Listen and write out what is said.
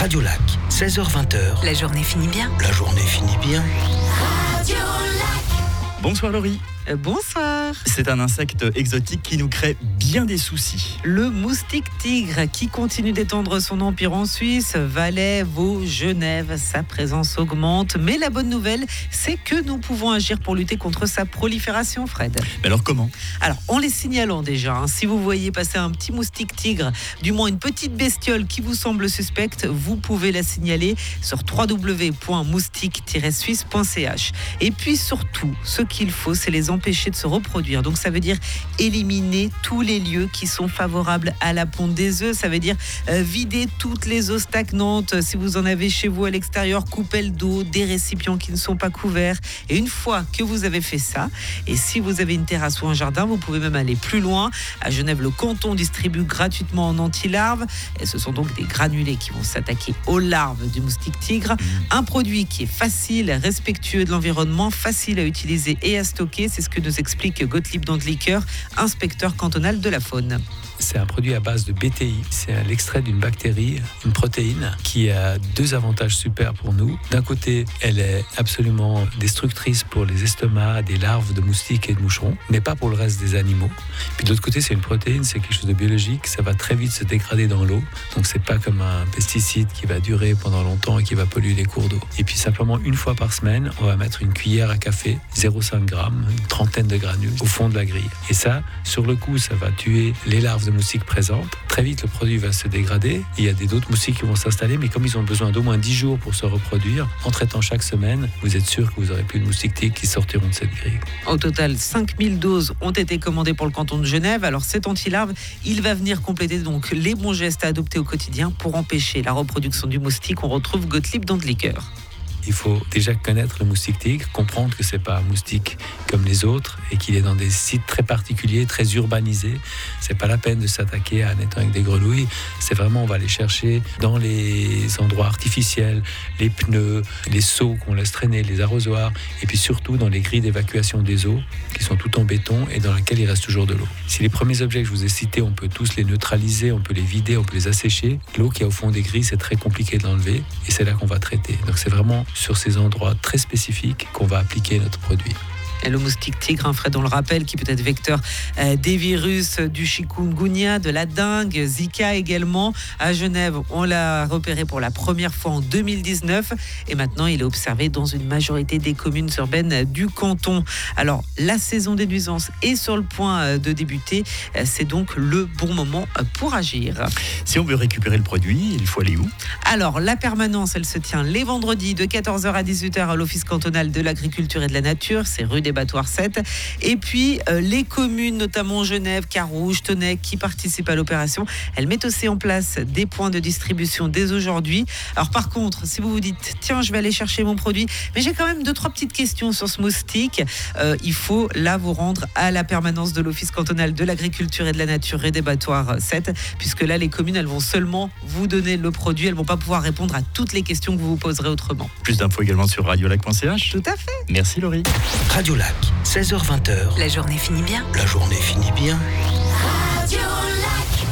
Radio Lac, 16h-20h. La journée finit bien. La journée finit bien. Radio Lac. Bonsoir Laurie. Bonsoir. C'est un insecte exotique qui nous crée bien des soucis. Le moustique tigre qui continue d'étendre son empire en Suisse, Valais, Vaud, Genève. Sa présence augmente. Mais la bonne nouvelle, c'est que nous pouvons agir pour lutter contre sa prolifération, Fred. Mais alors comment ? Alors, en les signalant déjà, si vous voyez passer un petit moustique tigre, du moins une petite bestiole qui vous semble suspecte, vous pouvez la signaler sur www.moustique-suisse.ch. Et puis surtout, ce qu'il faut, c'est les empêcher de se reproduire. Donc ça veut dire éliminer tous les lieux qui sont favorables à la ponte des œufs. Ça veut dire vider toutes les eaux stagnantes. Si vous en avez chez vous à l'extérieur, coupelles d'eau, des récipients qui ne sont pas couverts. Et une fois que vous avez fait ça, et si vous avez une terrasse ou un jardin, vous pouvez même aller plus loin. À Genève, le canton distribue gratuitement en anti-larves. Et ce sont donc des granulés qui vont s'attaquer aux larves du moustique tigre. Un produit qui est facile, respectueux de l'environnement, facile à utiliser et à stocker. C'est ce que nous explique Gottlieb Dandlicker, inspecteur cantonal de la faune. C'est un produit à base de BTI. C'est l'extrait d'une bactérie, une protéine, qui a deux avantages super pour nous. D'un côté, elle est absolument destructrice pour les estomacs des larves de moustiques et de moucherons, mais pas pour le reste des animaux. Puis de l'autre côté, c'est une protéine, c'est quelque chose de biologique. Ça va très vite se dégrader dans l'eau. Donc c'est pas comme un pesticide qui va durer pendant longtemps et qui va polluer les cours d'eau. Et puis simplement une fois par semaine, on va mettre une cuillère à café, 0,5 g, une trentaine de granules au fond de la grille. Et ça, sur le coup, ça va tuer les larves de moustiques présentes. Très vite, le produit va se dégrader. Il y a d'autres moustiques qui vont s'installer, mais comme ils ont besoin d'au moins 10 jours pour se reproduire, en traitant chaque semaine, vous êtes sûr que vous n'aurez plus de moustiques tigres qui sortiront de cette grille. Au total, 5000 doses ont été commandées pour le canton de Genève. Alors cet anti-larve, il va venir compléter donc les bons gestes à adopter au quotidien pour empêcher la reproduction du moustique. On retrouve Gottlieb Dandlicker. Il faut déjà connaître le moustique tigre, comprendre que c'est pas un moustique comme les autres et qu'il est dans des sites très particuliers, très urbanisés. C'est pas la peine de s'attaquer à un étang avec des grenouilles. C'est vraiment, on va les chercher dans les endroits artificiels, les pneus, les seaux qu'on laisse traîner, les arrosoirs, et puis surtout dans les grilles d'évacuation des eaux qui sont toutes en béton et dans lesquelles il reste toujours de l'eau. Si les premiers objets que je vous ai cités, on peut tous les neutraliser, on peut les vider, on peut les assécher. L'eau qui est au fond des grilles, c'est très compliqué de l'enlever et c'est là qu'on va traiter. Donc c'est vraiment sur ces endroits très spécifiques qu'on va appliquer notre produit. Et le moustique tigre, Fred, on le rappelle, qui peut être vecteur des virus du chikungunya, de la dengue, Zika également. À Genève, on l'a repéré pour la première fois en 2019 et maintenant il est observé dans une majorité des communes urbaines du canton. Alors, la saison des nuisances est sur le point de débuter. C'est donc le bon moment pour agir. Si on veut récupérer le produit, il faut aller où ? Alors, la permanence, elle se tient les vendredis de 14h à 18h à l'Office cantonal de l'agriculture et de la nature. C'est rue des Battoirs 7. Et puis, les communes, notamment Genève, Carouge, Tonneck, qui participent à l'opération, elles mettent aussi en place des points de distribution dès aujourd'hui. Alors, par contre, si vous vous dites, tiens, je vais aller chercher mon produit, mais j'ai quand même 2-3 petites questions sur ce moustique, il faut là vous rendre à la permanence de l'Office cantonal de l'agriculture et de la nature rue des Battoirs 7, puisque là, les communes, elles vont seulement vous donner le produit, elles ne vont pas pouvoir répondre à toutes les questions que vous vous poserez autrement. Plus d'infos également sur radiolac.ch. Tout à fait. Merci Laurie. Radio Lac, 16h-20h. La journée finit bien. La journée finit bien.